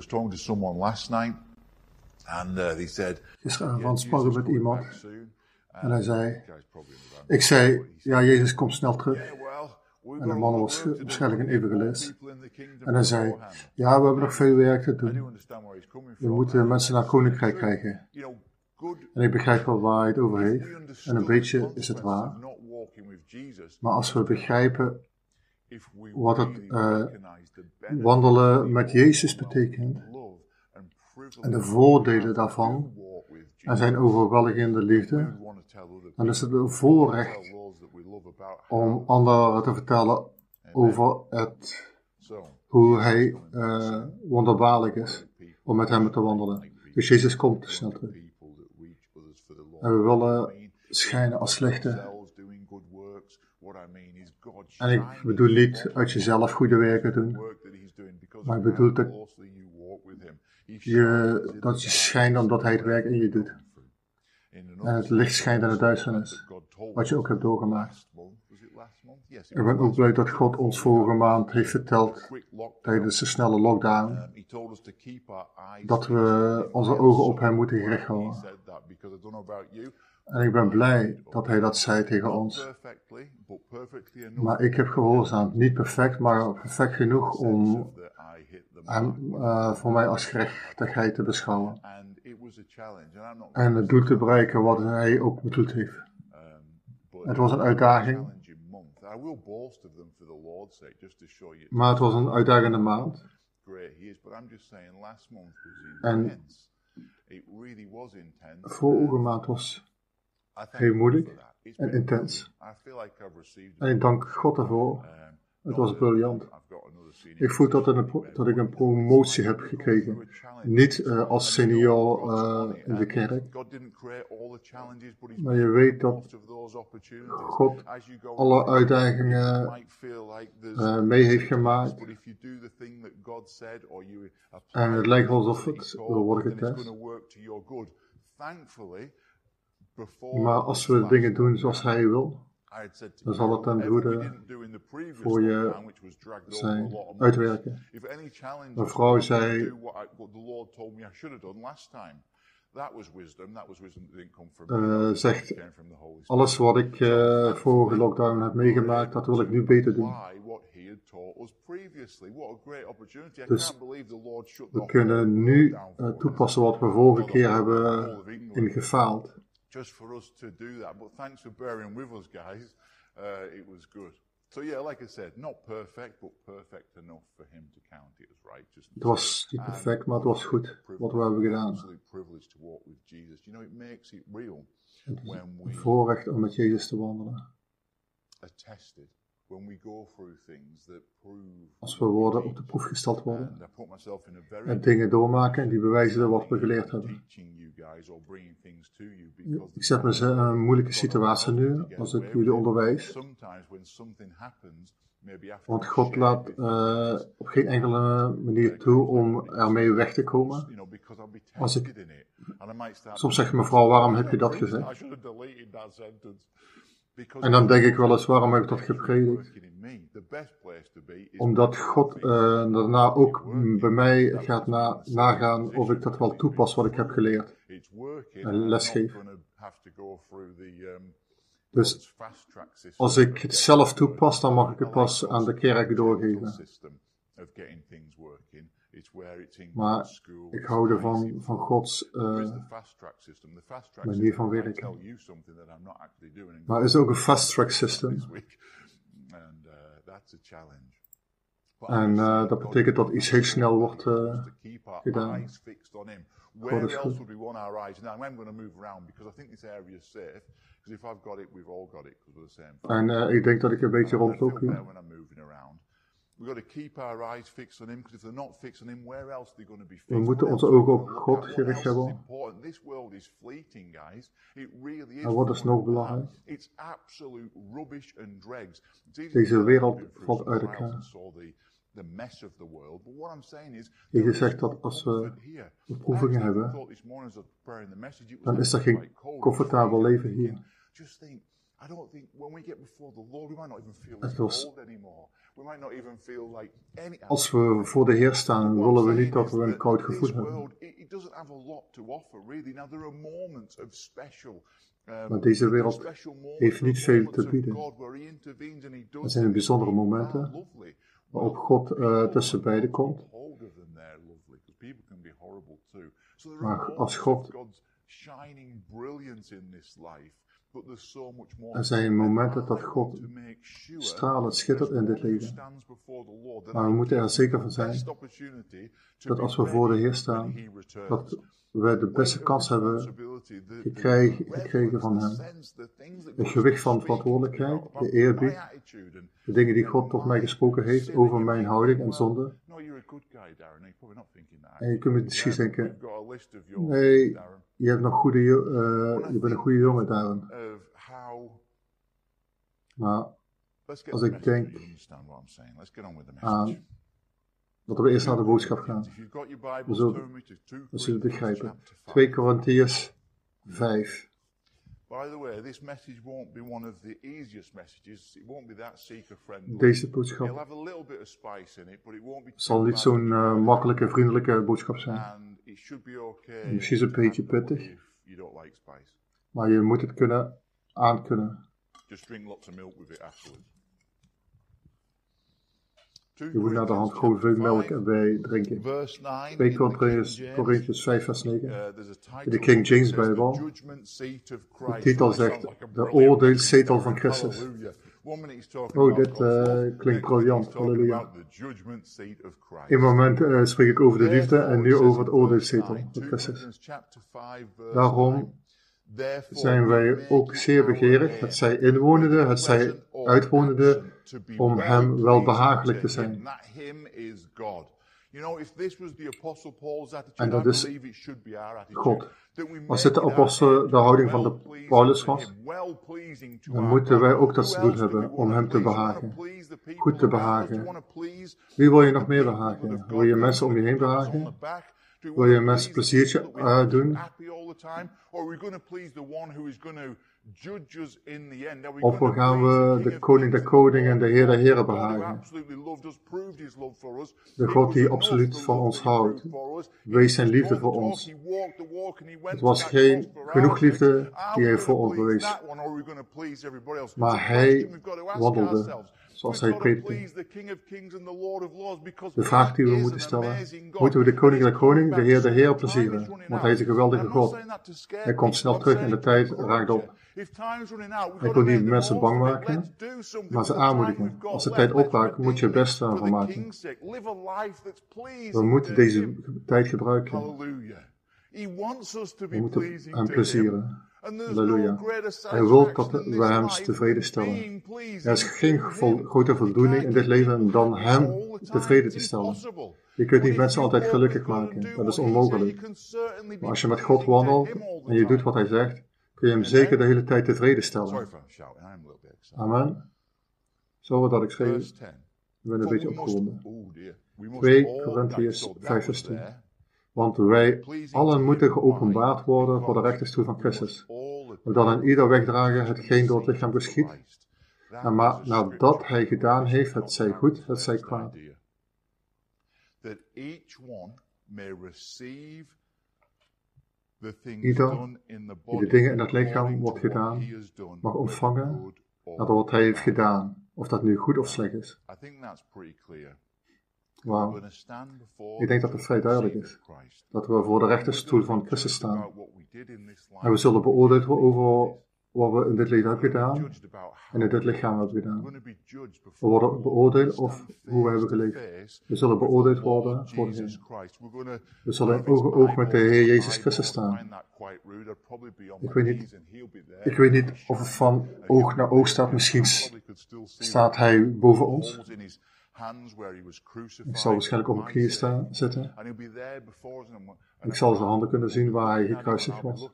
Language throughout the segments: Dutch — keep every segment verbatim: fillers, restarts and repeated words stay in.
was talking to someone last night, and uh, they said, gisteravond sprak ik met iemand en hij zei, ik zei, ja, Jezus komt snel terug. En de man was waarschijnlijk een evangelist. En hij zei, ja, we hebben nog veel werk te doen. We moeten mensen naar het koninkrijk krijgen. En ik begrijp wel waar hij het over heeft. En een beetje is het waar. Maar als we begrijpen wat het uh, wandelen met Jezus betekent, en de voordelen daarvan, en zijn overweldigende liefde, dan is het een voorrecht om anderen te vertellen over het, hoe hij uh, wonderbaarlijk is om met hem te wandelen. Dus Jezus komt snel terug. En we willen schijnen als slechte. En ik bedoel niet uit jezelf goede werken doen, maar ik bedoel dat je, dat je schijnt omdat hij het werk in je doet. En het licht schijnt in de duisternis, wat je ook hebt doorgemaakt. Ik ben ook blij dat God ons vorige maand heeft verteld, tijdens de snelle lockdown, dat we onze ogen op hem moeten gericht houden. En ik ben blij dat hij dat zei tegen ons. Maar ik heb gehoorzaamd, niet perfect, maar perfect genoeg om hem uh, voor mij als gerechtigheid te beschouwen. En het doel te bereiken wat hij ook bedoeld heeft. Het was een uitdaging. Maar het was een uitdagende maand. En vorige maand was heel moeilijk en intens. En ik dank God ervoor. Het was briljant. Ik voel dat, een, dat ik een promotie heb gekregen. Niet uh, als senior uh, in de kerk. Maar je weet dat God alle uitdagingen uh, mee heeft gemaakt. En het lijkt wel alsof het wil worden getest. Maar als we dingen doen zoals hij wil, dan zal het ten goede voor je zijn, uitwerken. Mijn vrouw zei, uh, zegt, alles wat ik uh, vorige lockdown heb meegemaakt, dat wil ik nu beter doen. Dus we kunnen nu uh, toepassen wat we vorige keer hebben ingefaald. Just for us to do that, but thanks for bearing with us, guys. Uh, it was good. So yeah, like I said, not perfect, but perfect enough for him to count it as righteousness. Het was niet perfect, maar het was goed wat we hebben gedaan. Absolute privilege to walk with Jesus. You know, it makes it real when we. Een voorrecht om met Jezus te wandelen. Attested. When we go through things that prove. Als we worden op de proef gesteld worden. En dingen doormaken en die bewijzen wat we geleerd hebben. Ik zet me in een moeilijke situatie nu, als ik jullie onderwijs. Want God laat uh, op geen enkele manier toe om ermee weg te komen. Als ik, soms zegt mevrouw, waarom heb je dat gezegd? En dan denk ik wel eens, waarom heb ik dat gepredikt? Omdat God uh, daarna ook bij mij gaat na, nagaan of ik dat wel toepas wat ik heb geleerd. En lesgeef. Dus als ik het zelf toepas, dan mag ik het pas aan de kerk doorgeven. Maar ik hou ervan van Gods uh, manier van werken. Maar er is ook een fast track system. En uh, dat betekent dat iets heel snel wordt uh, gedaan. God is goed. En uh, ik denk dat ik een beetje rondloop hier. We moeten onze ogen op God gericht hebben. En wat is nog belangrijk? Deze wereld valt uit elkaar. Jezus zegt dat als we beproevingen hebben, dan is er geen comfortabel leven hier. I don't think when we get before the Lord, we might not even feel as old anymore. We might not even feel like any. Als we voor de Heer staan, willen we niet dat we een koud gevoel hebben. It doesn't have a lot to offer, really. Now there are moments of special. Maar deze wereld heeft niet veel te bieden. Er zijn bijzondere momenten waarop God uh, tussen beiden komt. Maar als God... Er zijn momenten dat God stralend schittert in dit leven. Maar we moeten er zeker van zijn dat als we voor de Heer staan, dat we de beste kans hebben gekregen, gekregen van Hem. Het gewicht van verantwoordelijkheid, de eerbied, de dingen die God tot mij gesproken heeft over mijn houding en zonde. En je kunt misschien denken, nee, je, hebt nog goede, uh, je bent een goede jongen, Darren. Maar als ik denk aan dat we eerst naar de boodschap gaan, we zullen, we zullen begrijpen. twee Korintiërs vijf. Deze boodschap zal niet zo'n uh, makkelijke, vriendelijke boodschap zijn. Misschien is het een beetje pittig, maar je moet het kunnen aankunnen. Je moet naar de hand gewoon veel melk erbij drinken. twee Korintiërs vijf vers negen. In de King James Bijbel. De titel zegt de oordeelszetel van Christus. Oh, dit uh, klinkt briljant. Halleluja. In een moment uh, spreek ik over de liefde en nu over het oordeelszetel van Christus. Daarom zijn wij ook zeer begeerig, het zij inwonende, het zij uitwonende, om hem welbehagelijk te zijn. En dat is God. Als dit de apostel de houding van de Paulus was, dan moeten wij ook dat doen hebben om hem te behagen. Goed te behagen. Wie wil je nog meer behagen? Wil je mensen om je heen behagen? Wil je mensen pleziertje uh, doen? Of gaan we de koning der koningen en de heer der heren behagen? De God die absoluut van ons houdt. Wees zijn liefde voor ons. Het was geen genoeg liefde die hij voor ons bewees. Maar hij wandelde zoals hij predikte. De vraag die we moeten stellen, moeten we de koning der koning, de heer der heren plezieren? Want hij is een geweldige God. Hij komt snel terug en de tijd raakt op. Hij wil niet mensen bang maken, maar ze aanmoedigen. Als de tijd opraakt, moet je het beste van maken. We moeten deze tijd gebruiken. We moeten hem plezieren. Halleluja. Hij wil dat we hem tevreden stellen. Er is geen vol, grote voldoening in dit leven dan hem tevreden te stellen. Je kunt niet mensen altijd gelukkig maken. Dat is onmogelijk. Maar als je met God wandelt en je doet wat hij zegt, kun je hem zeker de hele tijd tevreden stellen. Amen. Zo dat ik schreef. Ik ben een beetje opgewonden. twee Korintiërs vijf vers tien. Want wij allen moeten geopenbaard worden voor de rechterstoel van Christus. We dan in ieder wegdragen hetgeen door het lichaam geschiet. En maar nadat hij gedaan heeft, het zij goed, het zij kwaad. Ieder die de dingen in het lichaam wordt gedaan, mag ontvangen nadat wat hij heeft gedaan. Of dat nu goed of slecht is. Wauw. Ik denk dat het vrij duidelijk is. Dat we voor de rechterstoel van Christus staan. En we zullen beoordeeld worden over wat we in dit leven hebben gedaan. En in dit lichaam hebben gedaan. We worden beoordeeld of hoe we hebben geleefd. We zullen beoordeeld worden voor de Heer. We zullen oog in oog met de Heer Jezus Christus staan. Ik weet niet, ik weet niet of het van oog naar oog staat. Misschien staat hij boven ons. Ik zal waarschijnlijk op mijn knieën staan, zitten. Ik zal zijn handen kunnen zien waar hij gekruisigd was.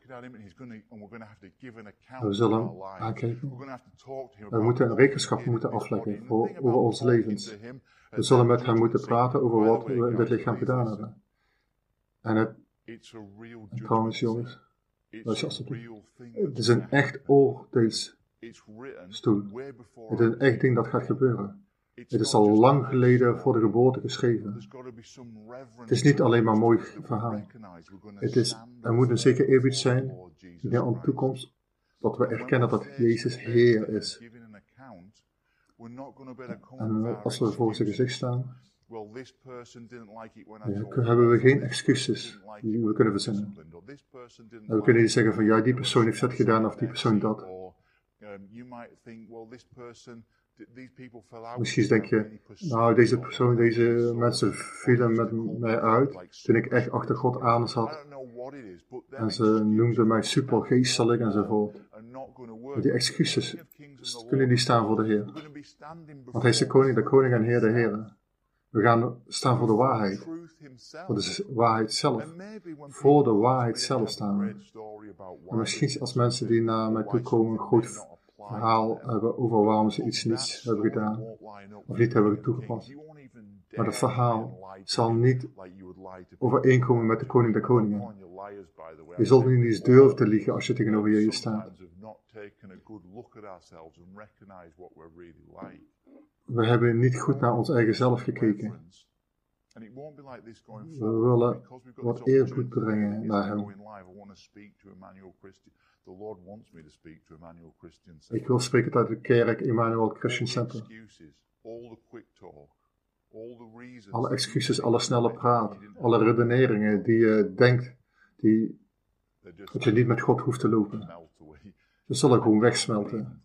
En we zullen hem aankijken. We moeten een rekenschap moeten afleggen voor, over onze levens. We zullen met hem moeten praten over wat we in dit lichaam gedaan hebben. En het, en trouwens jongens, luister alsjeblieft. Het is een echt oordeelszaal. stoel. Het is een echt ding dat gaat gebeuren. Het is al lang geleden voor de geboorte geschreven. Het is niet alleen maar een mooi verhaal. Het is, er moet een zeker eerbied zijn in de toekomst dat we erkennen dat Jezus Heer is. En als we voor zijn gezicht staan, ja, hebben we geen excuses die we kunnen verzinnen. En we kunnen niet zeggen van ja, die persoon heeft dat gedaan of die persoon dat. Misschien denk je, nou deze persoon, deze mensen vielen met mij uit toen ik echt achter God aan zat. En ze noemden mij super geestelijk enzovoort. Maar die excuses kunnen niet staan voor de Heer. Want hij is de koning, de koning en Heer, de Heer. We gaan staan voor de waarheid. Voor de waarheid zelf. Voor de waarheid zelf staan we. En misschien als mensen die naar mij toe komen een groot verhaal hebben over waarom ze iets niet hebben gedaan. Of niet hebben toegepast. Maar dat verhaal zal niet overeenkomen met de koning der koningen. Je zult niet eens durven te liegen als je tegenover Jezus staat. We hebben niet goed naar ons eigen zelf gekeken. We willen wat eerbied brengen naar hem. Ik wil spreken uit de kerk Emmanuel Christian Center. Alle excuses, alle snelle praat, alle redeneringen die je denkt, die, dat je niet met God hoeft te lopen. Ze zullen gewoon wegsmelten.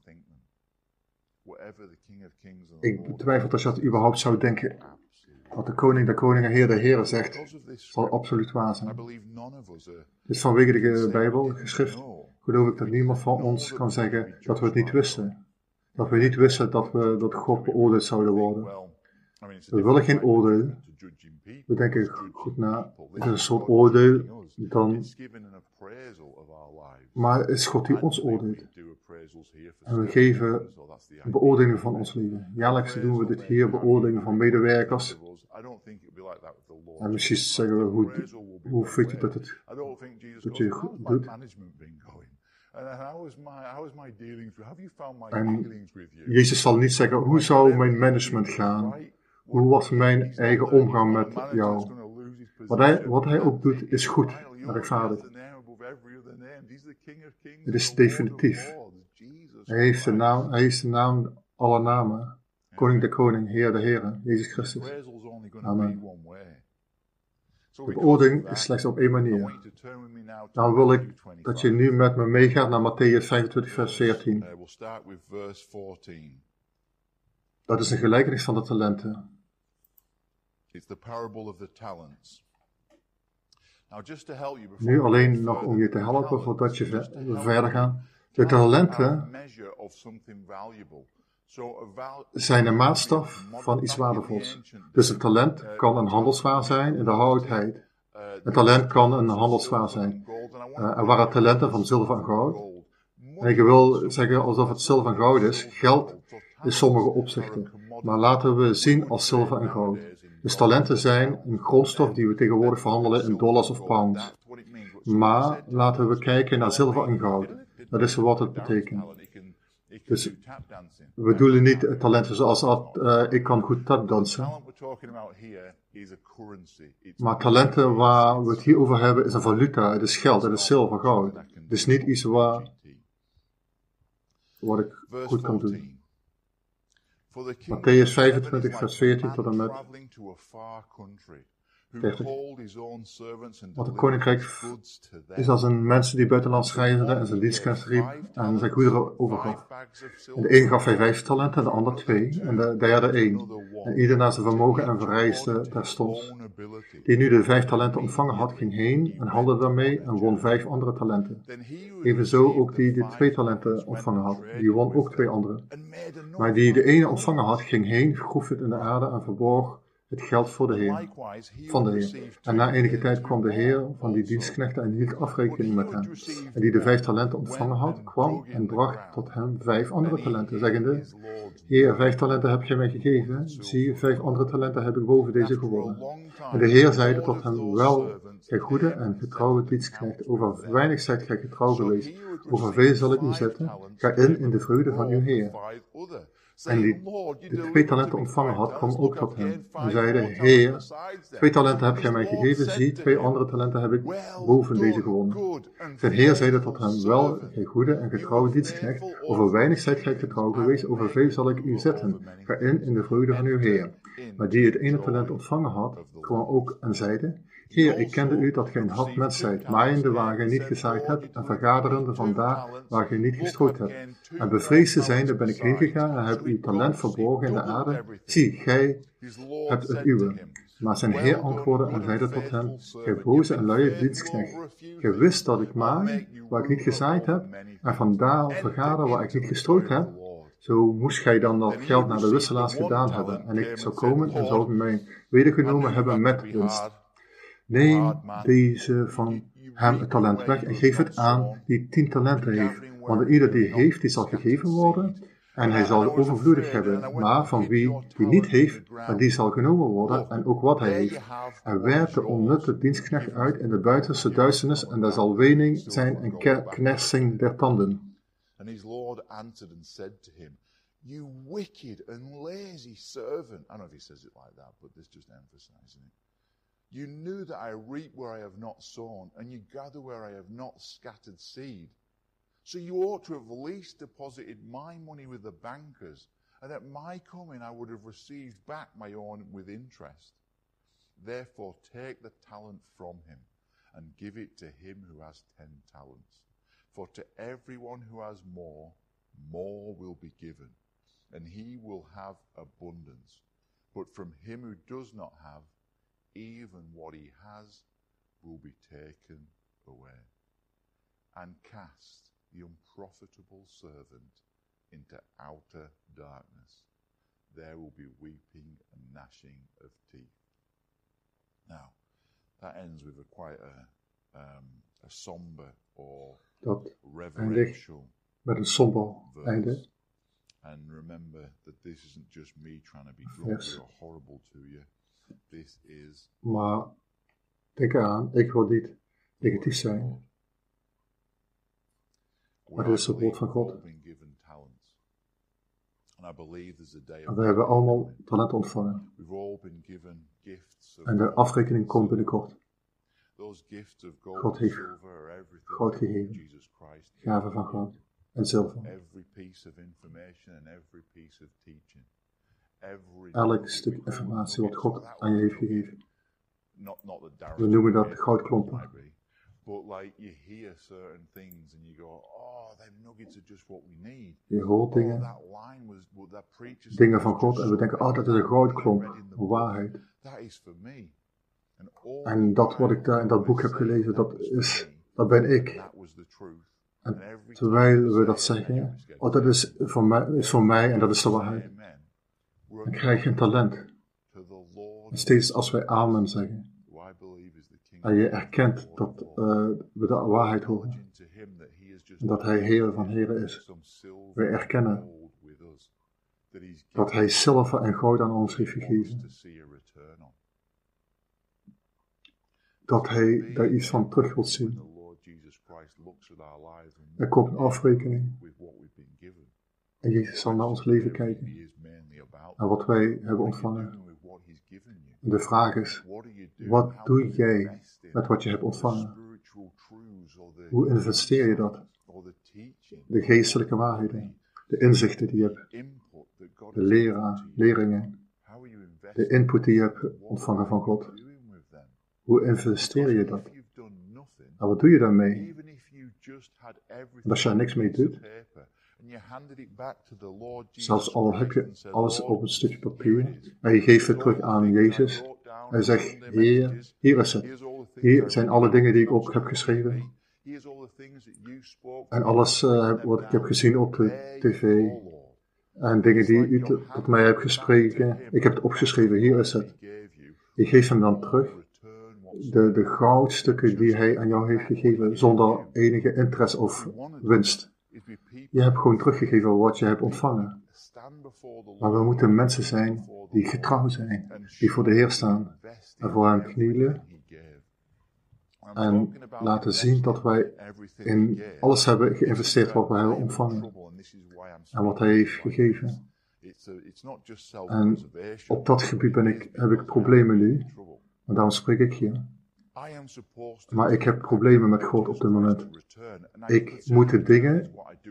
Ik betwijfel dat je dat überhaupt zou denken. Wat de koning, de koning en heer, de heer zegt, zal absoluut waar zijn. Dit is vanwege de Bijbel geschrift. Geloof ik dat niemand van ons kan zeggen dat we het niet wisten. Dat we niet wisten dat we door God beoordeeld zouden worden. We willen geen oordeel. We denken goed na. Het is een soort oordeel dan. Maar het is God die ons oordeelt. En we geven beoordelingen van ons leven. Jaarlijks doen we dit hier, beoordelingen van medewerkers. En misschien zeggen we, hoe, hoe vind je dat het dat je goed doet? En Jezus zal niet zeggen, hoe zou mijn management gaan? Hoe was mijn eigen omgang met jou? Wat hij, wat hij ook doet is goed en rechtvaardig. Het is definitief. Hij heeft de naam, hij heeft de naam alle namen. Koning de koning, Heer de Heer, Jezus Christus. Amen. De beoordeling is slechts op één manier. Nou wil ik dat je nu met me meegaat naar Mattheüs vijfentwintig vers veertien. Dat is een gelijkenis van de talenten. Nu alleen nog om je te helpen voordat je ver, verder gaat. De talenten zijn een maatstaf van iets waardevols. Dus een talent kan een handelswaar zijn in de oudheid. Een talent kan een handelswaar zijn. Uh, er waren talenten van zilver en goud. En ik wil zeggen alsof het zilver en goud is. Geld in sommige opzichten. Maar laten we zien als zilver en goud. Dus talenten zijn een grondstof die we tegenwoordig verhandelen in dollars of pounds. Maar laten we kijken naar zilver en goud. Dat is wat het betekent. Dus we bedoelen niet talenten zoals uh, ik kan goed tapdansen. Maar talenten waar we het hier over hebben is een valuta, het is geld, het is zilver, goud. Het is niet iets waar, wat ik goed kan doen. Mattheüs vijfentwintig vers veertien tot en met dertig. Want het koninkrijk is als een mens die buitenlands reisde en zijn dienstknecht riep en zijn goederen overgaf. En de een gaf hij vijf talenten, de ander twee en de derde één. En ieder naar zijn vermogen en verreisde terstond. Die nu de vijf talenten ontvangen had, ging heen en handelde daarmee en won vijf andere talenten. Evenzo ook die die twee talenten ontvangen had, die won ook twee andere. Maar die de ene ontvangen had, ging heen, groef het in de aarde en verborg het geld voor de Heer, van de Heer. En na enige tijd kwam de Heer van die dienstknechten en hield afrekening met hem. En die de vijf talenten ontvangen had, kwam en bracht tot hem vijf andere talenten, zeggende, Heer, vijf talenten heb gij mij gegeven, zie, vijf andere talenten heb ik boven deze gewonnen. En de Heer zeide tot hem, wel, gij goede en getrouwe dienstknecht, over weinig zijt gij getrouw geweest, over veel zal ik u zetten, ga in in de vreugde van uw Heer. En die de twee talenten ontvangen had, kwam ook tot hem en zeide, Heer, twee talenten heb gij mij gegeven, zie, twee andere talenten heb ik boven deze gewonnen. Zijn Heer zeide tot hem, wel, gij goede en getrouwe dienstknecht, over weinig zijt gij getrouw geweest, over veel zal ik u zetten, ga in in de vreugde van uw Heer. Maar die het ene talent ontvangen had, kwam ook en zeide, Heer, ik kende u dat gij een hard mens zijt, maaiende waar gij niet gezaaid hebt, en vergaderende vandaar waar gij niet gestrooid hebt. En bevreesde zijnde ben ik heen gegaan en heb uw talent verborgen in de aarde. Zie, gij hebt het uwe. Maar zijn Heer antwoordde en zeide tot hem, gij boze en luie dienstknecht, gij wist dat ik maai waar ik niet gezaaid heb, en vandaar vergader waar ik niet gestrooid heb. Zo moest gij dan dat geld naar de wisselaars gedaan hebben, en ik zou komen en zou mij wedergenomen hebben met winst. Neem deze van hem het talent weg en geef het aan die tien talenten heeft. Want ieder die heeft, die zal gegeven worden en hij zal overvloedig hebben. Maar van wie die niet heeft, maar die zal genomen worden en ook wat hij heeft. En werp de onnutte dienstknecht uit in de buitenste duisternis en daar zal wening zijn en knersing der tanden. And his Lord answered and said to him, You wicked and lazy servant. I don't know if he says it like that, but this just emphasizing it. You knew that I reap where I have not sown, and you gather where I have not scattered seed. So you ought to have at least deposited my money with the bankers, and at my coming I would have received back my own with interest. Therefore take the talent from him, and give it to him who has ten talents. For to everyone who has more, more will be given, and he will have abundance. But from him who does not have, even what he has will be taken away. And cast the unprofitable servant into outer darkness. There will be weeping and gnashing of teeth. Now, that ends with a quite a, um, a somber or Dat reverential met een somber einde. And remember that this isn't just me trying to be grumpy or horrible to you. This is maar denk eraan, ik wil niet negatief zijn. Maar dit is het woord van God. En we hebben allemaal talenten ontvangen. En de afrekening komt binnenkort. God heeft goud gegeven. Gaven van goud en zilver. Elk stuk informatie wat God aan je heeft gegeven. We noemen dat goudklompen. Je hoort dingen, dingen van God en we denken, oh dat is een goudklomp, een waarheid. En dat wat ik daar in dat boek heb gelezen, dat is, dat ben ik. En terwijl we dat zeggen, oh dat is voor mij, is voor mij en dat is de waarheid. Dan krijg je een talent. En steeds als wij amen zeggen, en je erkent dat uh, we de waarheid horen, en dat hij Heer van Heren is. Wij erkennen dat hij zilver en goud aan ons heeft gegeven. Dat hij daar iets van terug wil zien. Er komt een afrekening. En Jezus zal naar ons leven kijken. En wat wij hebben ontvangen. En de vraag is, wat doe jij met wat je hebt ontvangen? Hoe investeer je dat? De geestelijke waarheden, de inzichten die je hebt, de leraar, leringen, de input die je hebt ontvangen van God. Hoe investeer je dat? En wat doe je daarmee? En als je er niks mee doet, zelfs al heb je alles op een stukje papier, en je geeft het terug aan Jezus, en zegt, Heer, hier is het. Hier zijn alle dingen die ik op heb geschreven. En alles uh, wat ik heb gezien op de tv. En dingen die u tot mij hebt gesproken, ik heb het opgeschreven, hier is het. Ik geef hem dan terug de, de goudstukken die hij aan jou heeft gegeven, zonder enige interesse of winst. Je hebt gewoon teruggegeven wat je hebt ontvangen. Maar we moeten mensen zijn die getrouw zijn, die voor de Heer staan en voor hem knielen en laten zien dat wij in alles hebben geïnvesteerd wat wij hebben ontvangen en wat hij heeft gegeven. En op dat gebied ben ik, heb ik problemen nu, en daarom spreek ik hier. Maar ik heb problemen met God op dit moment. Ik moet de dingen,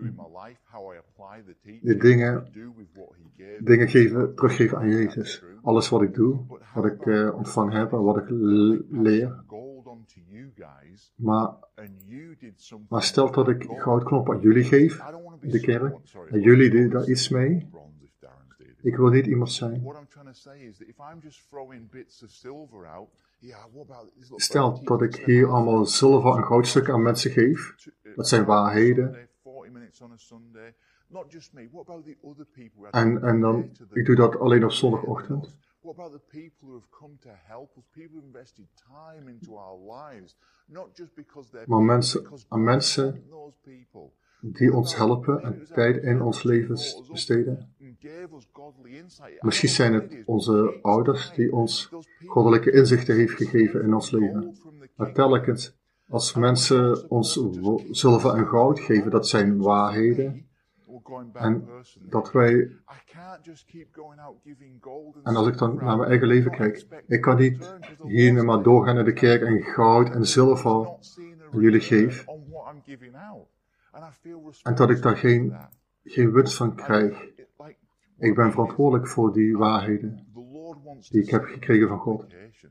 de dingen, dingen geven, teruggeven aan Jezus. Alles wat ik doe, wat ik uh, ontvangen heb en wat ik leer. Maar, maar stel dat ik goudknop aan jullie geef, de kerk, en jullie doen daar iets mee. Ik wil niet iemand zijn. Stel dat ik hier allemaal zilver en goudstukken aan mensen geef. Dat zijn waarheden. En, en dan, ik doe dat alleen op zondagochtend. Maar mensen, aan mensen die ons helpen en tijd in ons leven besteden. Misschien zijn het onze ouders die ons goddelijke inzichten heeft gegeven in ons leven. Maar telkens als mensen ons zilver en goud geven, dat zijn waarheden. En dat wij, en als ik dan naar mijn eigen leven kijk, ik kan niet hier maar doorgaan naar de kerk en goud en zilver aan jullie geef. En dat ik daar geen, geen winst van krijg. Ik ben verantwoordelijk voor die waarheden die ik heb gekregen van God.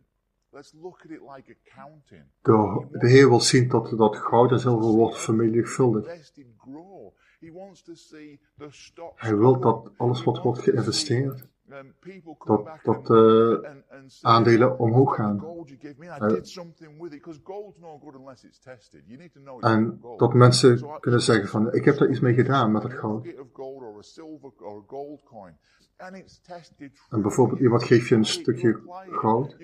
De, de Heer wil zien dat, dat goud en zilver wordt vermenigvuldigd. Hij wil dat alles wat wordt geïnvesteerd, dat, dat uh, aandelen omhoog gaan. Uh, en dat mensen kunnen zeggen van, ik heb daar iets mee gedaan met het goud. En bijvoorbeeld iemand geeft je een stukje goud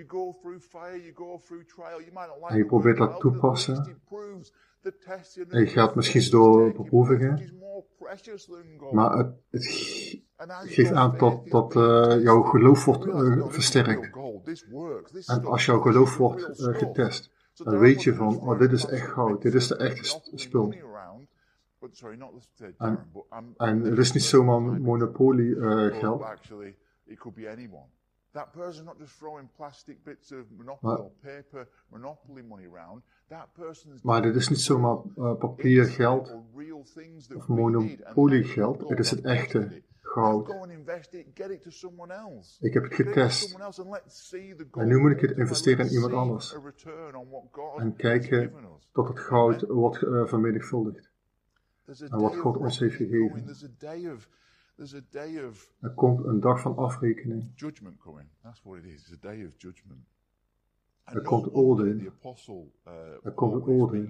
en je probeert dat toe te passen. En je gaat misschien door beproevingen, maar het, het geeft aan dat, dat uh, jouw geloof wordt uh, versterkt. En als jouw geloof wordt uh, getest, dan weet je van, oh, dit is echt goud, dit is de echte spul. En, en het is niet zomaar monopolie uh, geld. That person not just throwing plastic bits of monopoly or paper monopoly money around. That person is. Maar dit is niet zomaar uh, papiergeld of monopoliegeld. Het is het echte goud. Ik heb het getest. En nu moet ik het investeren in iemand anders. En kijken tot het goud wordt uh, vermenigvuldigd. En wat God ons heeft gegeven. There's a day of er komt een dag van afrekening. Judgment coming. That's what it is. It's a day of judgment. Er komt oordeel. Er komt een oordeel.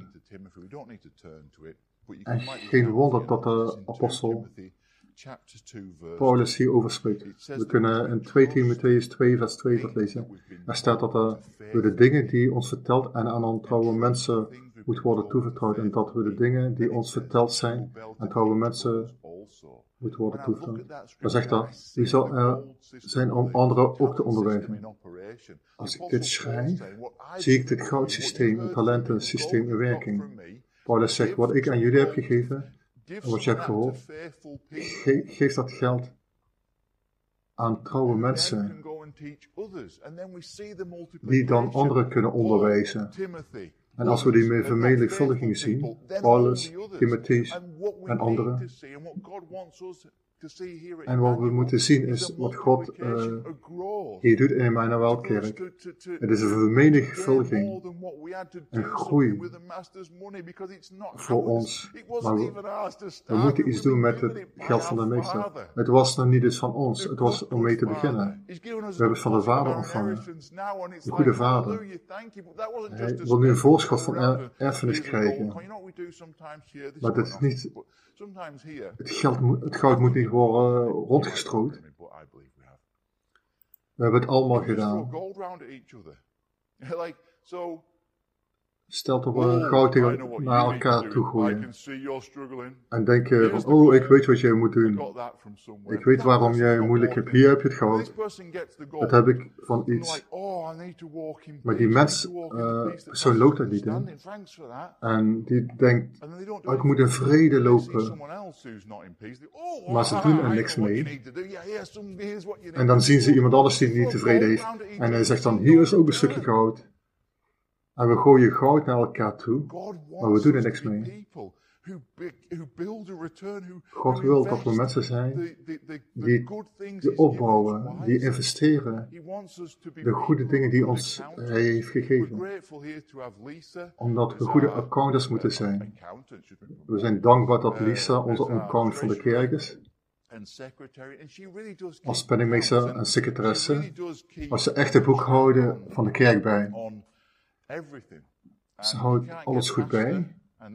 En geen wonder dat de apostel Paulus hierover spreekt. We kunnen in twee Timotheüs twee vers twee dat lezen. Er staat dat er door de dingen die ons verteld en aan ontrouwe mensen moet worden toevertrouwd. En dat we de dingen die ons verteld zijn aan trouwe mensen moet worden toevertrouwd. Dan zegt dat, wie zal er zijn om anderen ook te onderwijzen. Als ik dit schrijf, zie ik dit goudsysteem, het talentensysteem in werking. Paulus zegt, wat ik aan jullie heb gegeven, en wat je hebt gehoord, ge- geef dat geld aan trouwe mensen, die dan anderen kunnen onderwijzen. En als we die vermenigvuldiging zien, Paulus, Timotheus en anderen, en wat we moeten zien is wat God uh, hier doet in Emmanuel Kerk. Het is een vermenigvuldiging, een groei voor ons. Maar we, we moeten iets doen met het geld van de meester. Het was nog niet eens van ons, het was om mee te beginnen. We hebben het van de Vader ontvangen. De goede Vader. Hij wil nu een voorschot van er, erfenis krijgen. Maar dat is niet, het, geld, het goud moet niet gewoon uh, rondgestrooid. We hebben het allemaal gedaan. Stel dat we goud tegen naar elkaar toe gooien. En denken van, oh, ik weet wat jij moet doen. Ik weet waarom jij moeilijk hebt. Hier heb je het goud. Dat heb ik van iets. Maar die mens, uh, persoon loopt dat niet in. En die denkt, oh, ik moet in vrede lopen. Maar ze doen er niks mee. En dan zien ze iemand anders die niet tevreden heeft. En hij zegt dan, hier is ook een stukje goud. En we gooien goud naar elkaar toe, maar we doen er niks mee. God wil dat we mensen zijn die, die opbouwen, die investeren, de goede dingen die ons Hij heeft gegeven. Omdat we goede accountants moeten zijn. We zijn dankbaar dat Lisa onze accountant van de kerk is. Als penningmeester en secretaresse was ze echt de boekhouder van de kerk bij. Ze houdt alles goed bij.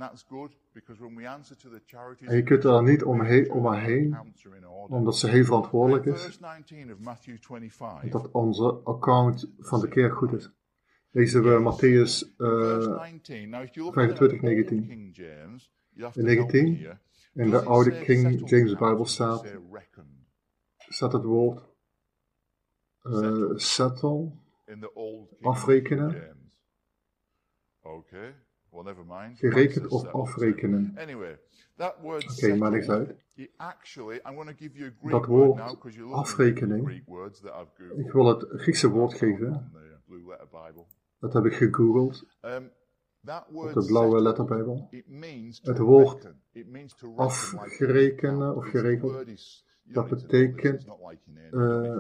En je kunt er niet omheen, om haar heen, omdat ze heel verantwoordelijk is. Dat onze account van de kerk goed is. Lezen we Matthäus uh, vijfentwintig, negentien. In negentien, in de oude King James Bijbel staat, staat het woord uh, settle, afrekenen. Okay. Well, never mind. Gerekend of afrekenen. Oké, okay, maar niks uit. Dat woord afrekening, ik wil het Griekse woord geven. Dat heb ik gegoogeld. Op de blauwe letterbijbel. Het woord afgerekenen of geregeld, dat betekent uh,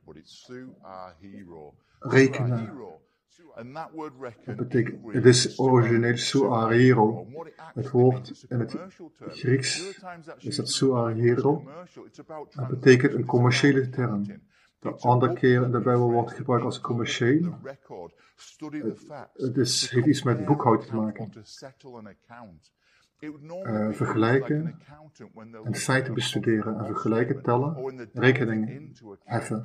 rekenen. Dat betekent, het is origineel suarero. Het woord in het Grieks is het suarero. Dat betekent een commerciële term. De andere keer in de Bijbel wordt gebruikt als commercieel. Het is, heeft iets met boekhouden te maken. Uh, vergelijken en feiten bestuderen en vergelijken, tellen, rekeningen heffen.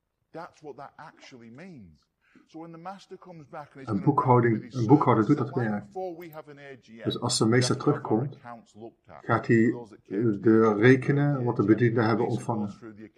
Een, boekhouding, een boekhouder doet dat werk. Dus als de meester terugkomt, gaat hij de rekenen wat de bedienden hebben ontvangen.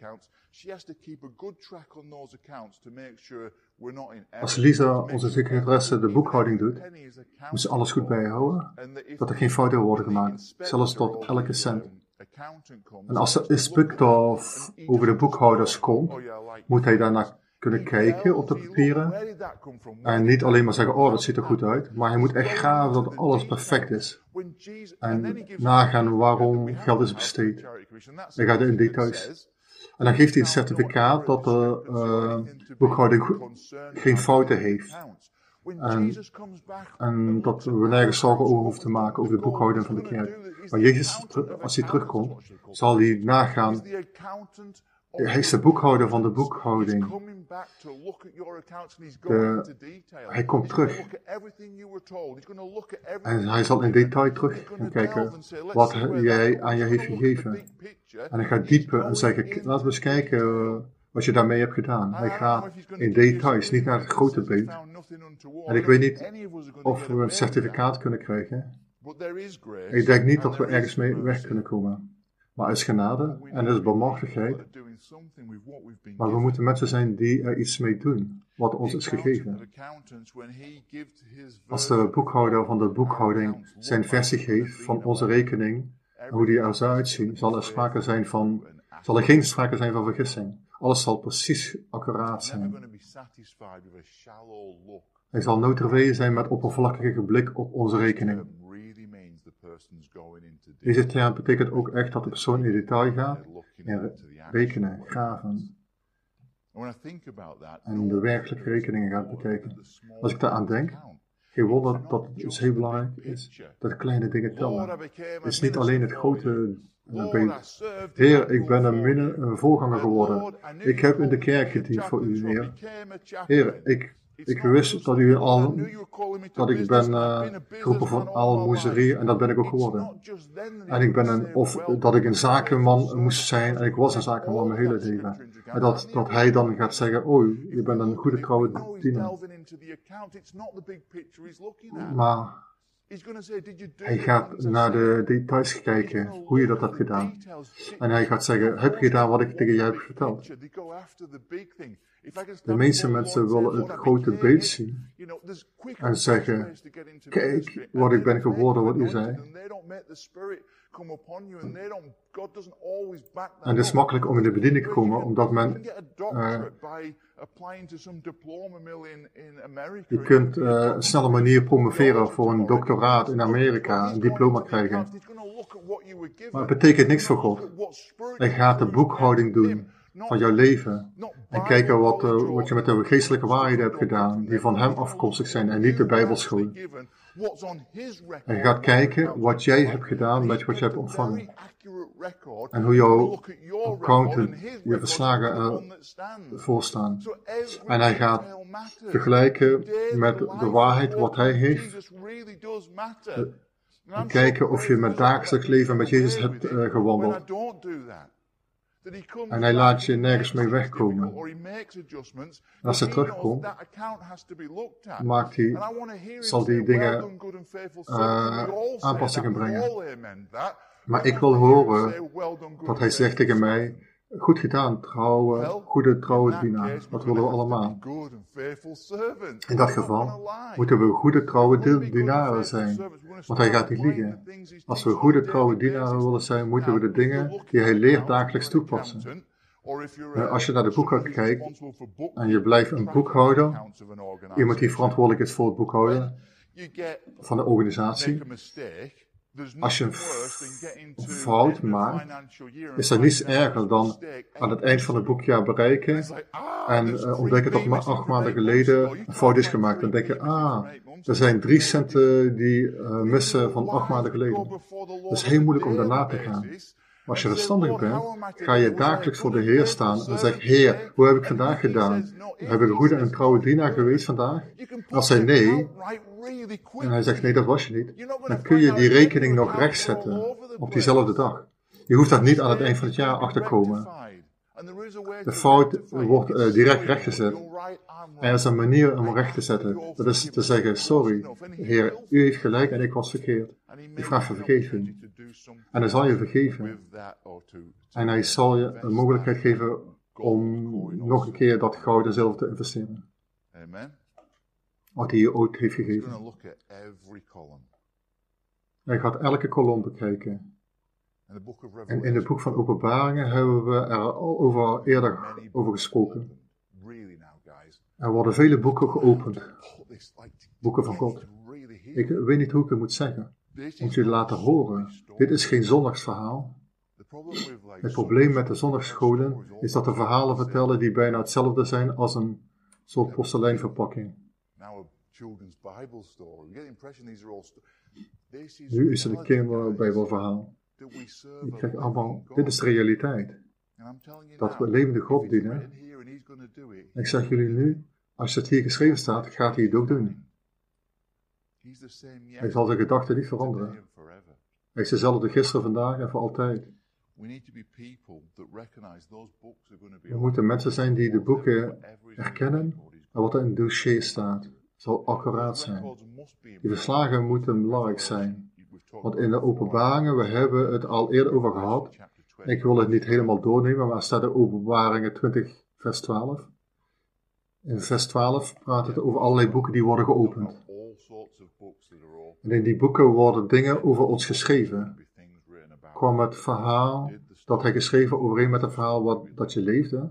Als Lisa, onze secretaresse, de boekhouding doet, moet ze alles goed bijhouden, dat er geen fouten worden gemaakt, zelfs tot elke cent. En als de inspecteur over de boekhouders komt, moet hij daarna kunnen kijken op de papieren en niet alleen maar zeggen, oh dat ziet er goed uit, maar hij moet echt graven dat alles perfect is en nagaan waarom geld is besteed. Hij gaat in details. En dan geeft hij een certificaat dat de uh, boekhouding geen fouten heeft. En, en dat we nergens zorgen over hoeven te maken over de boekhouding van de kerk. Maar Jezus, als hij terugkomt, zal hij nagaan. Hij is de boekhouder van de boekhouding. De, hij komt terug. En hij zal in detail terug gaan kijken wat jij aan je heeft gegeven. En hij gaat dieper en zeggen, laten we eens kijken uh, wat je daarmee hebt gedaan. Hij gaat in details, niet naar het grote beeld. En ik weet niet of we een certificaat kunnen krijgen. Ik denk niet dat we ergens mee weg kunnen komen. Maar er is genade en er is barmhartigheid. Maar we moeten mensen zijn die er iets mee doen, wat ons is gegeven. Als de boekhouder van de boekhouding zijn versie geeft van onze rekening, en hoe die er zou uitzien, zal er sprake zijn van, zal er geen sprake zijn van vergissing. Alles zal precies accuraat zijn. Hij zal nooit tevreden zijn met oppervlakkige blik op onze rekening. Deze term betekent ook echt dat de persoon in detail gaat en rekenen, graven. En de werkelijke rekeningen gaat bekijken. Als ik daaraan denk, geen wonder dat het dus heel belangrijk is dat kleine dingen tellen. Het is niet alleen het grote beeld. Heer, ik ben een, minne, een voorganger geworden. Ik heb in de kerk gediend voor u, Heer. Heer, ik Ik wist dat u al, dat ik ben uh, geroepen voor aalmoezerie en dat ben ik ook geworden. En ik ben een, of dat ik een zakenman moest zijn en ik was een zakenman mijn hele leven. En dat, dat hij dan gaat zeggen, oh, je bent een goede trouwe dienaar. Maar hij gaat naar de details kijken, hoe je dat hebt gedaan. En hij gaat zeggen, heb je gedaan wat ik tegen jou heb verteld? De meeste mensen willen het grote beeld zien en zeggen, kijk wat ik ben geworden, wat u zei. En het is makkelijk om in de bediening te komen, omdat men... Uh, je kunt uh, een snelle manier promoveren voor een doctoraat in Amerika, een diploma krijgen. Maar het betekent niks voor God. Hij gaat de boekhouding doen van jouw leven. En kijken wat, uh, wat je met de geestelijke waarheden hebt gedaan, die van hem afkomstig zijn en niet de Bijbelschool. Hij gaat kijken wat jij hebt gedaan met wat je hebt ontvangen. En hoe jouw accountant, je verslagen ervoor staan. En hij gaat vergelijken met de waarheid wat hij heeft. En kijken of je met dagelijks leven met Jezus hebt uh, gewandeld. En hij laat je nergens mee wegkomen. En als hij terugkomt, maakt hij, zal hij dingen uh, aanpassingen brengen. Maar ik wil horen dat hij zegt tegen mij, goed gedaan, trouwe, goede trouwe dienaar. Dat willen we allemaal. In dat geval moeten we goede trouwe dienaren zijn. Want hij gaat niet liegen. Als we goede trouwe dienaren willen zijn, moeten we de dingen die hij leert dagelijks toepassen. Uh, als je naar de boekhouding kijkt en je blijft een boekhouder, iemand die verantwoordelijk is voor het boekhouden van de organisatie, als je een fout maakt, is dat niets erger dan aan het eind van het boekjaar bereiken en uh, ontdekken dat maar acht maanden geleden een fout is gemaakt. Dan denk je, ah, er zijn drie centen die uh, missen van acht maanden geleden. Het is heel moeilijk om daarna te gaan. Maar als je verstandig bent, ga je dagelijks voor de Heer staan en zeg, Heer, hoe heb ik vandaag gedaan? Heb ik een goede en trouwe dienaar geweest vandaag? Als hij nee, en hij zegt, nee, dat was je niet, dan kun je die rekening nog rechtzetten op diezelfde dag. Je hoeft dat niet aan het eind van het jaar achterkomen. De fout wordt uh, direct rechtgezet. Er is een manier om recht te zetten. Dat is te zeggen, sorry, Heer, u heeft gelijk en ik was verkeerd. Ik vraag voor vergeving. En hij zal je vergeven. En hij zal je een mogelijkheid geven om nog een keer dat goud en zilver te investeren. Wat hij je ooit heeft gegeven. Hij gaat elke kolom bekijken. En in het boek van Openbaringen hebben we er al over, eerder over gesproken. Er worden vele boeken geopend. Boeken van God. Ik weet niet hoe ik het moet zeggen. Om je te laten horen. Dit is geen zondagsverhaal. Het probleem met de zondagsscholen is dat de verhalen vertellen die bijna hetzelfde zijn als een soort porseleinverpakking. Nu is het een kinderbijbelverhaal. Ik krijg allemaal, dit is de realiteit. Dat we levende God dienen. En ik zeg jullie nu, als het hier geschreven staat, gaat hij het ook doen. Hij zal zijn gedachten niet veranderen. Hij is dezelfde gisteren, vandaag en voor altijd. We moeten mensen zijn die de boeken herkennen en wat er in het dossier staat, zal accuraat zijn. Die verslagen moeten belangrijk zijn. Want in de openbaringen, we hebben het al eerder over gehad. Ik wil het niet helemaal doornemen, maar er staat in Openbaringen twintig, vers twaalf. In vers twaalf praat het over allerlei boeken die worden geopend. En in die boeken worden dingen over ons geschreven. Kwam het verhaal dat hij geschreven overeen met het verhaal wat, dat je leefde?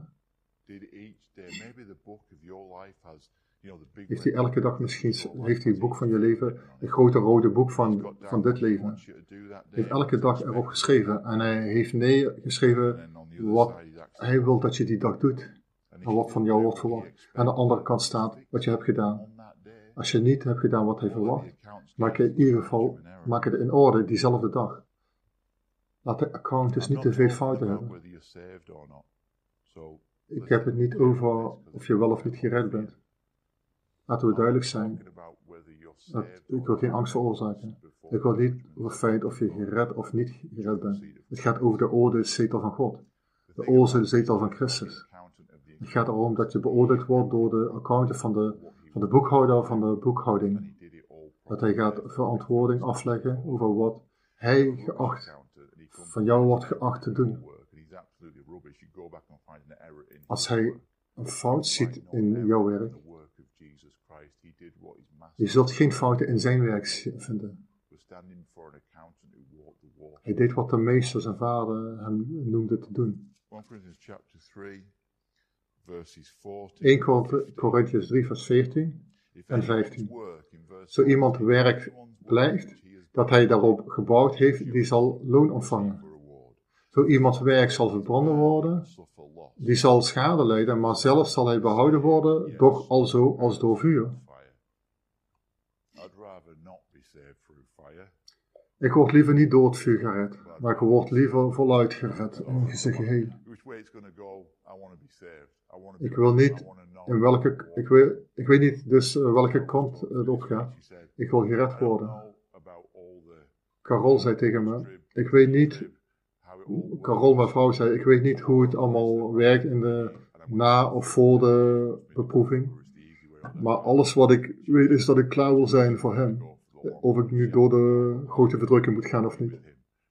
Heeft hij elke dag misschien, heeft hij het boek van je leven, een grote rode boek van, van dit leven. Heeft elke dag erop geschreven. En hij heeft neergeschreven wat hij wil dat je die dag doet. En wat van jou wordt verwacht. Aan de andere kant staat wat je hebt gedaan. Als je niet hebt gedaan wat hij verwacht, maak je in ieder geval maak het in orde diezelfde dag. Laat de account dus niet te veel fouten hebben. Ik heb het niet over of je wel of niet gered bent. Laten we duidelijk zijn. Dat, ik wil geen angst veroorzaken. Ik wil niet over het feit of je gered of niet gered bent. Het gaat over de oordeelszetel van God. De oordeelszetel van Christus. Het gaat erom dat je beoordeeld wordt door de accountant van de, van de boekhouder van de boekhouding. Dat hij gaat verantwoording afleggen over wat hij geacht, van jou wordt geacht te doen. Als hij een fout ziet in jouw werk, je zult geen fouten in zijn werk vinden. Hij deed wat de meester, zijn vader, hem noemde te doen. eerste Korintiërs drie, vers veertien en vijftien. Zo iemand werk blijft, dat hij daarop gebouwd heeft, die zal loon ontvangen. Zo iemands werk zal verbranden worden, die zal schade lijden, maar zelf zal hij behouden worden, doch alzo als door vuur. Ik word liever niet door het vuur gered, maar ik word liever voluit gered in zijn geheel. Ik wil niet in welke, ik, wil, ik weet niet dus welke kant het opgaat. Ik wil gered worden. Carol zei tegen me, ik weet niet, Carol mijn vrouw zei, ik weet niet hoe het allemaal werkt in de na of voor de beproeving. Maar alles wat ik weet is dat ik klaar wil zijn voor hem. Of ik nu door de grote verdrukking moet gaan of niet.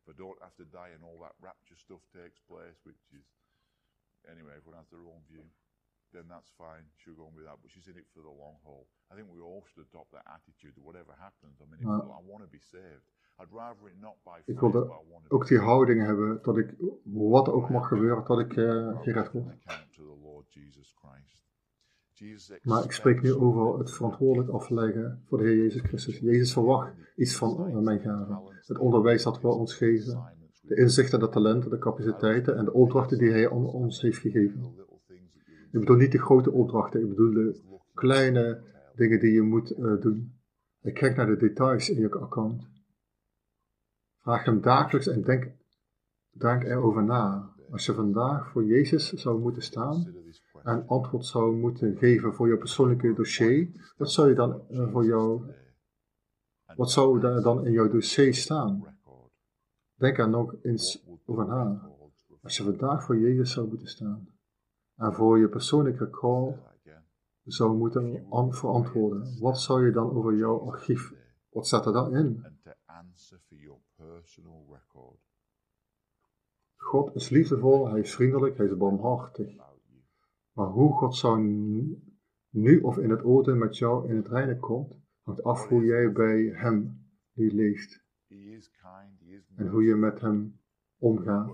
Then that's fine. She'll go on with that, but she's in it for the long haul. I think we all should adopt that attitude that whatever happens, I mean, if I want to be saved. I'd rather it not by faith, but I want to ook die houding hebben, dat ik, wat ook mag gebeuren, dat ik uh, gered word. Maar ik spreek nu over het verantwoordelijk afleggen voor de Heer Jezus Christus. Jezus verwacht iets van uh, mijn gaven. Het onderwijs dat we ons geven, de inzichten, de talenten, de capaciteiten en de opdrachten die Hij aan ons heeft gegeven. Ik bedoel niet de grote opdrachten, ik bedoel de kleine dingen die je moet uh, doen. Ik kijk naar de details in je account. Vraag hem dagelijks en denk, denk erover na. Als je vandaag voor Jezus zou moeten staan en antwoord zou moeten geven voor je persoonlijke dossier, wat zou je dan uh, voor jou, wat zou daar dan in jouw dossier staan? Denk er nog eens over na. Als je vandaag voor Jezus zou moeten staan en voor je persoonlijke call zou moeten verantwoorden, wat zou je dan over jouw archief, wat staat er dan in? God is liefdevol, Hij is vriendelijk, Hij is barmhartig. Maar hoe God zou nu of in het oordeel met jou in het reine komt, hangt af hoe jij bij Hem nu leeft. En hoe je met Hem omgaat.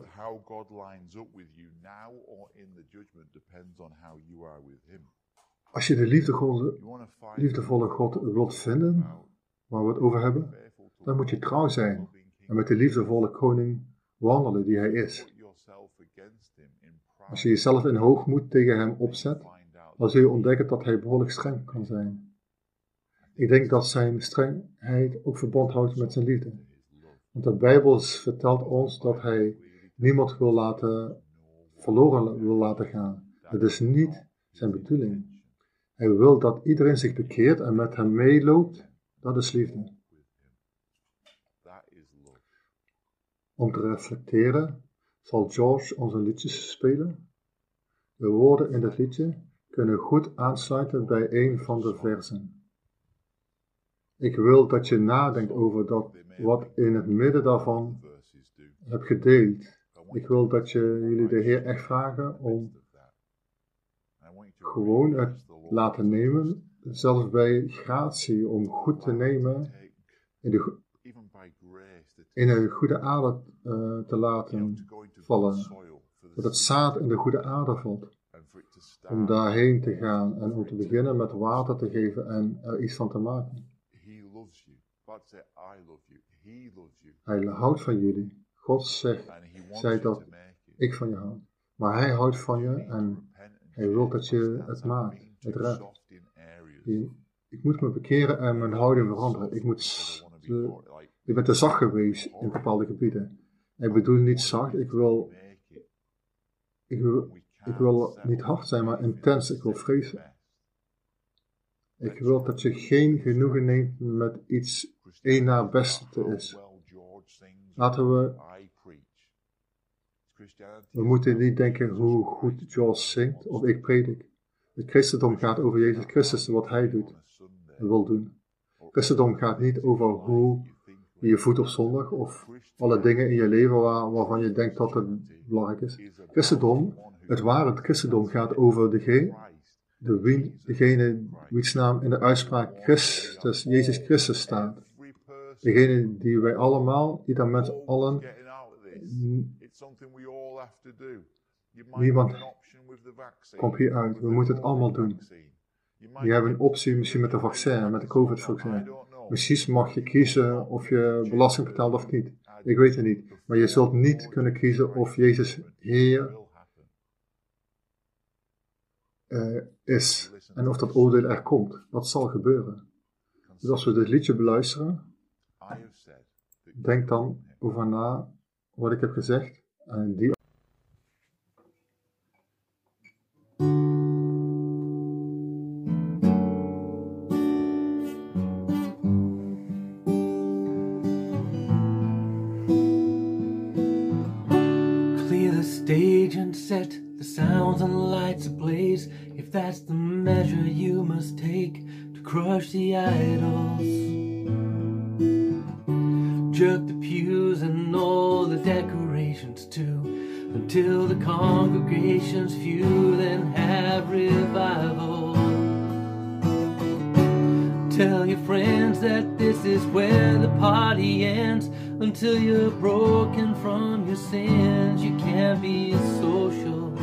Als je de liefdevolle, liefdevolle God wilt vinden, waar we het over hebben, dan moet je trouw zijn en met de liefdevolle koning wandelen die Hij is. Als je jezelf in hoogmoed tegen Hem opzet, dan zul je ontdekken dat Hij behoorlijk streng kan zijn. Ik denk dat Zijn strengheid ook verband houdt met Zijn liefde. Want de Bijbel vertelt ons dat Hij niemand wil laten verloren wil laten gaan. Dat is niet Zijn bedoeling. Hij wil dat iedereen zich bekeert en met Hem meeloopt. Dat is liefde. Om te reflecteren zal George onze liedjes spelen. De woorden in het liedje kunnen goed aansluiten bij een van de versen. Ik wil dat je nadenkt over dat wat in het midden daarvan heb gedeeld. Ik wil dat je jullie de Heer echt vragen om gewoon het laten nemen, zelfs bij gratie, om goed te nemen, in de, in een goede aarde uh, te laten vallen. Dat het zaad in de goede aarde valt. Om daarheen te gaan en om te beginnen met water te geven en er iets van te maken. Hij houdt van jullie. God zegt, zei dat ik van je hou. Maar Hij houdt van je en Hij wil dat je het maakt, het redt. Ik moet me bekeren en mijn houding veranderen. Ik, moet te, ik ben te zacht geweest in bepaalde gebieden. Ik bedoel niet zacht, ik wil, ik wil, ik wil niet hard zijn, maar intens. Ik wil vrezen. Ik wil dat je geen genoegen neemt met iets één na het beste is. Laten we... We moeten niet denken hoe goed George zingt of ik predik. Het christendom gaat over Jezus Christus en wat hij doet en wil doen. Het christendom gaat niet over hoe je je voedt op zondag of alle dingen in je leven waar, waarvan je denkt dat het belangrijk is. Het christendom, het ware christendom gaat over degene, de wie, degene wiens naam in de uitspraak Christus, Jezus Christus staat. Degene die wij allemaal, die dan met allen, niemand komt hier uit. We moeten het allemaal doen. Je hebt een optie misschien met de vaccin, met de COVID-vaccin. Misschien mag je kiezen of je belasting betaalt of niet. Ik weet het niet. Maar je zult niet kunnen kiezen of Jezus Heer uh, is. En of dat oordeel er komt. Dat zal gebeuren. Dus als we dit liedje beluisteren, denk dan over na wat ik heb gezegd. En die set the sounds and lights ablaze, if that's the measure you must take to crush the idols. Jerk the pews and all the decorations too, until the congregation's few, then have revival. Tell your friends that this is where the party ends, until you're broken from your sins. You can't be social.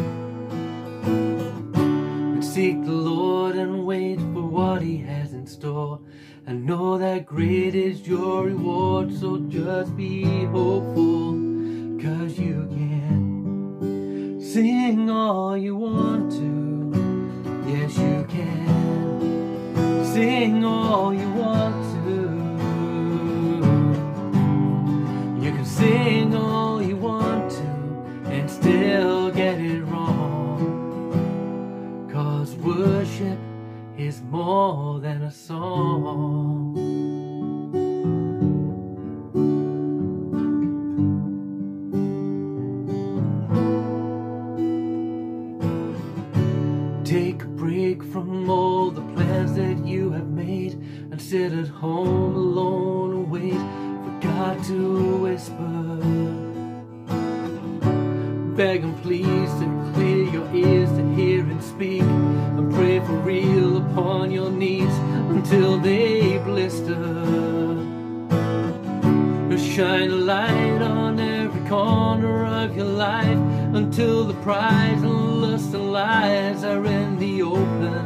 But seek the Lord and wait for what He has in store, and know that great is your reward. So just be hopeful, 'cause you can sing all you want to. Yes, you can sing all you want to. You can sing all you want to and still get it wrong, 'cause worship is more than a song. Take a break from all the plans that you have made, and sit at home alone and wait for God to whisper. Beg and please to clear your ears to hear and speak, and pray for real upon your knees until they blister. Shine a light on every corner of your life, until the pride and lust and lies are in the open.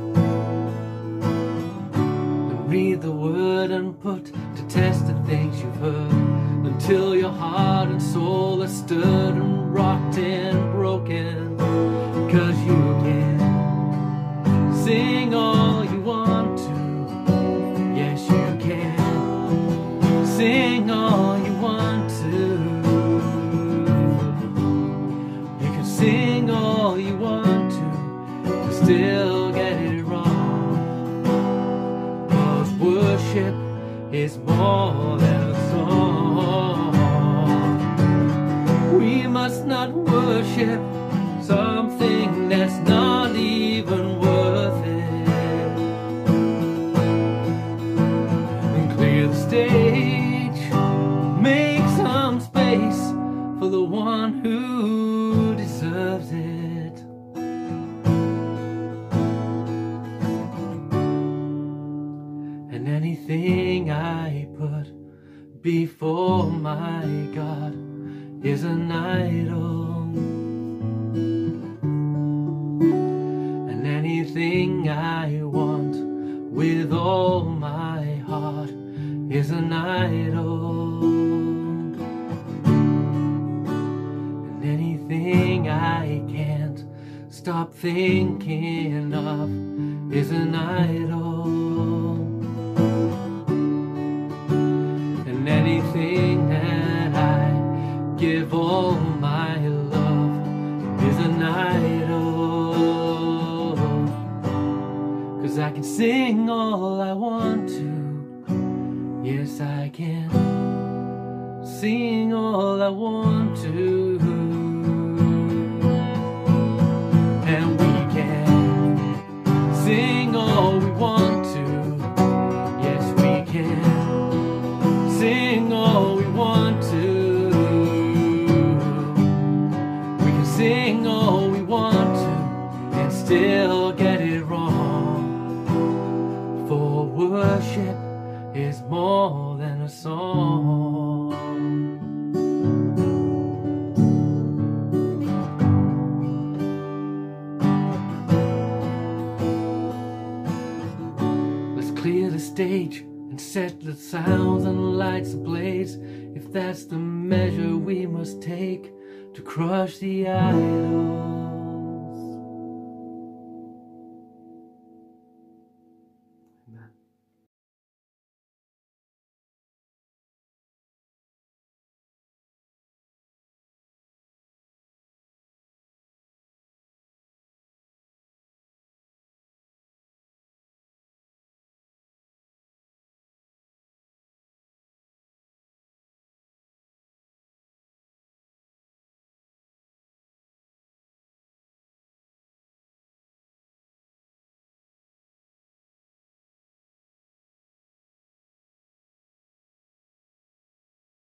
And read the word and put to test the things you've heard, until your heart and soul are stirred and rocked and broken. 'Cause you can sing all you want to. Yes, you can sing all you want to. You can sing all you want to, but still get it wrong. 'Cause worship is more than a song. We must not worship something that's not even worth it. And clear the stage, make some space for the one who deserves it. And anything I put before my God is an idol. And anything I want with all my heart is an idol. And anything I can't stop thinking of is an idol. And anything that I give all my love is an idol. 'Cause I can sing all I want to. Yes, I can sing all I want to. And we can sing all we want to. Yes, we can sing all we want to. We can sing all we want to and still get it wrong. For worship is more than a song. Let's clear the stage and set the sounds and lights ablaze, if that's the measure we must take to crush the idol.